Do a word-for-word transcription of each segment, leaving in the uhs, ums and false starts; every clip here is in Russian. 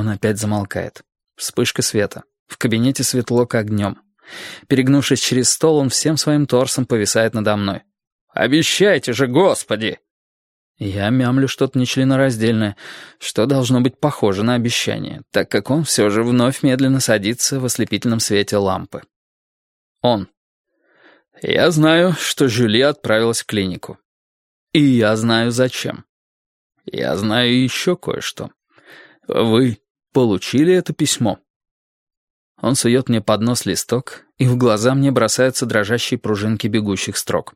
Он опять замолкает. Вспышка света. В кабинете светло, как днем. Перегнувшись через стол, он всем своим торсом повисает надо мной. «Обещайте же, Господи!» Я мямлю что-то нечленораздельное, что должно быть похоже на обещание, так как он все же вновь медленно садится в ослепительном свете лампы. Он. Я знаю, что Жюли отправилась в клинику. И я знаю, зачем. Я знаю еще кое-что. Вы получили это письмо? Он сует мне под нос листок, и в глаза мне бросаются дрожащие пружинки бегущих строк.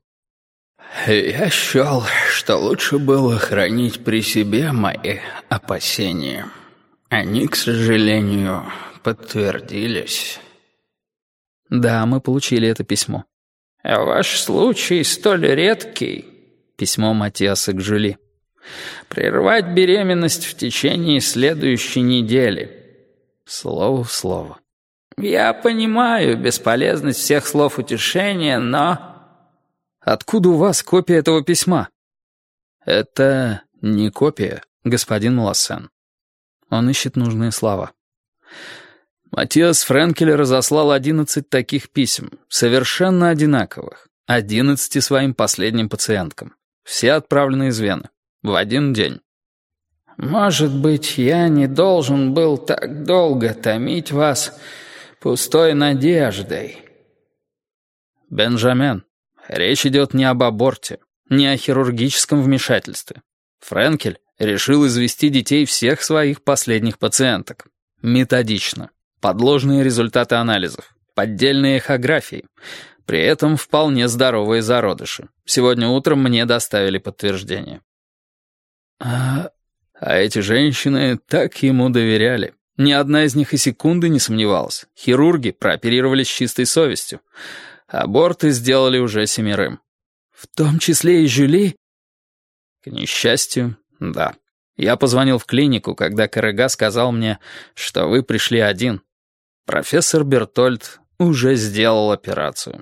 «Я счел, что лучше было хранить при себе мои опасения. Они, к сожалению, подтвердились». «Да, мы получили это письмо». «Ваш случай столь редкий», — письмо Матиаса к Жюли, «прервать беременность в течение следующей недели». Слово в слово. «Я понимаю бесполезность всех слов утешения, но...» «Откуда у вас копия этого письма?» «Это не копия, господин Малассен». Он ищет нужные слова. Матиас Френкель разослал одиннадцать таких писем, совершенно одинаковых, одиннадцати своим последним пациенткам. Все отправлены из Вены. В один день. «Может быть, я не должен был так долго томить вас пустой надеждой». «Бенджамен, речь идет не об аборте, не о хирургическом вмешательстве. Френкель решил извести детей всех своих последних пациенток. Методично. Подложные результаты анализов. Поддельные эхографии. При этом вполне здоровые зародыши. Сегодня утром мне доставили подтверждение». А... а эти женщины так ему доверяли. Ни одна из них и секунды не сомневалась. Хирурги прооперировали с чистой совестью. Аборты сделали уже семерым. В том числе и Жюли? К несчастью, да. Я позвонил в клинику, когда Карега сказал мне, что вы пришли один. Профессор Бертольд уже сделал операцию.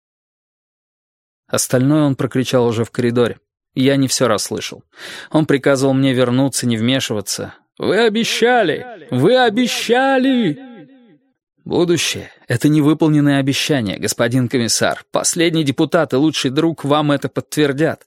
Остальное он прокричал уже в коридоре. Я не все расслышал. Он приказывал мне вернуться, не вмешиваться. «Вы обещали! Вы обещали!» «Будущее — это невыполненные обещания, господин комиссар. Последний депутат и лучший друг вам это подтвердят».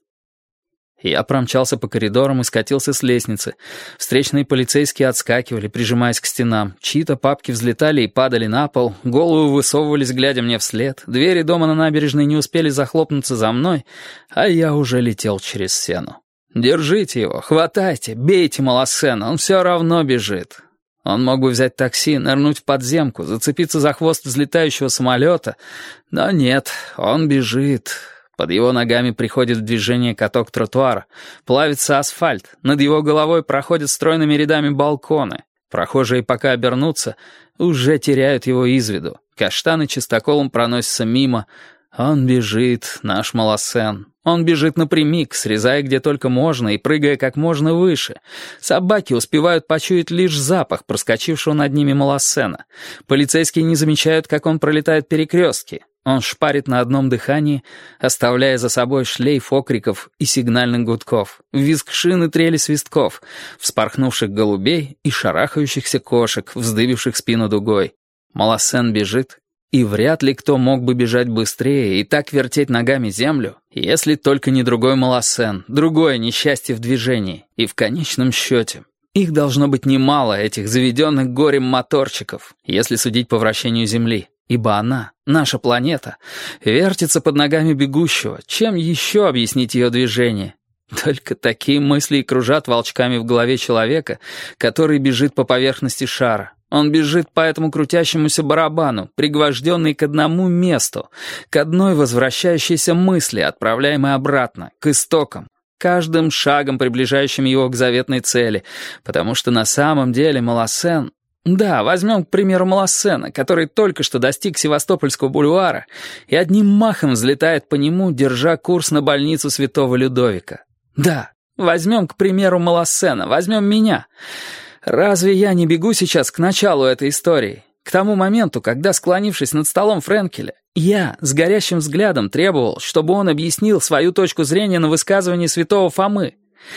Я промчался по коридорам и скатился с лестницы. Встречные полицейские отскакивали, прижимаясь к стенам. Чьи-то папки взлетали и падали на пол, головы высовывались, глядя мне вслед. Двери дома на набережной не успели захлопнуться за мной, а я уже летел через сену. «Держите его, хватайте, бейте Малассена, он все равно бежит». Он мог бы взять такси, нырнуть в подземку, зацепиться за хвост взлетающего самолета, но нет, он бежит. Под его ногами приходит в движение каток тротуара, плавится асфальт, над его головой проходят стройными рядами балконы. Прохожие, пока обернутся, уже теряют его из виду. Каштаны чистоколом проносятся мимо. Он бежит, наш Малассен. Он бежит напрямик, срезая где только можно и прыгая как можно выше. Собаки успевают почуять лишь запах проскочившего над ними Малассена. Полицейские не замечают, как он пролетает перекрестки. Он шпарит на одном дыхании, оставляя за собой шлейф окриков и сигнальных гудков, визг шин и трели свистков, вспорхнувших голубей и шарахающихся кошек, вздыбивших спину дугой. Малассен бежит, и вряд ли кто мог бы бежать быстрее и так вертеть ногами землю, если только не другой Малассен, другое несчастье в движении. И в конечном счете, их должно быть немало, этих заведенных горем моторчиков, если судить по вращению Земли. Ибо она, наша планета, вертится под ногами бегущего. Чем еще объяснить ее движение? Только такие мысли и кружат волчками в голове человека, который бежит по поверхности шара. Он бежит по этому крутящемуся барабану, пригвожденный к одному месту, к одной возвращающейся мысли, отправляемой обратно, к истокам, каждым шагом приближающим его к заветной цели, потому что на самом деле Малассен... Да, возьмем, к примеру, Малассена, который только что достиг Севастопольского бульвара и одним махом взлетает по нему, держа курс на больницу Святого Людовика. Да, возьмем, к примеру, Малассена, возьмем меня. Разве я не бегу сейчас к началу этой истории? К тому моменту, когда, склонившись над столом Френкеля, я с горящим взглядом требовал, чтобы он объяснил свою точку зрения на высказывание святого Фомы.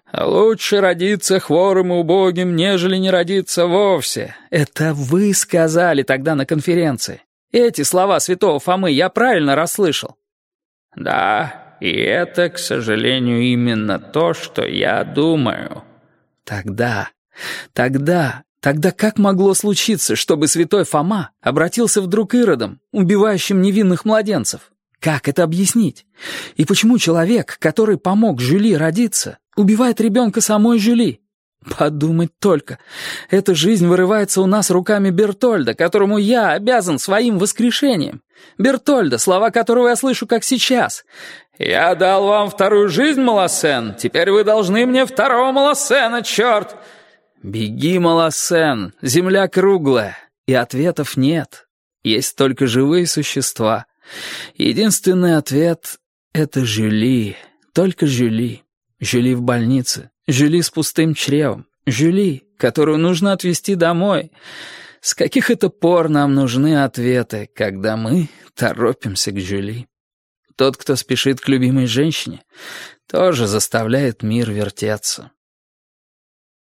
«Лучше родиться хворым и убогим, нежели не родиться вовсе». Это вы сказали тогда на конференции. Эти слова святого Фомы я правильно расслышал? «Да, и это, к сожалению, именно то, что я думаю». Тогда, тогда, тогда как могло случиться, чтобы святой Фома обратился вдруг иродом, убивающим невинных младенцев? Как это объяснить? И почему человек, который помог Жюли родиться, убивает ребенка самой Жюли? Подумать только. Эта жизнь вырывается у нас руками Бертольда, которому я обязан своим воскрешением. Бертольда, слова которого я слышу как сейчас. «Я дал вам вторую жизнь, Малассен. Теперь вы должны мне второго Малассена, черт!» Беги, Малассен, земля круглая. И ответов нет. Есть только живые существа. Единственный ответ — это Жюли, только Жюли. Жюли в больнице, Жюли с пустым чревом, Жюли, которую нужно отвезти домой. С каких это пор нам нужны ответы, когда мы торопимся к Жюли? Тот, кто спешит к любимой женщине, тоже заставляет мир вертеться.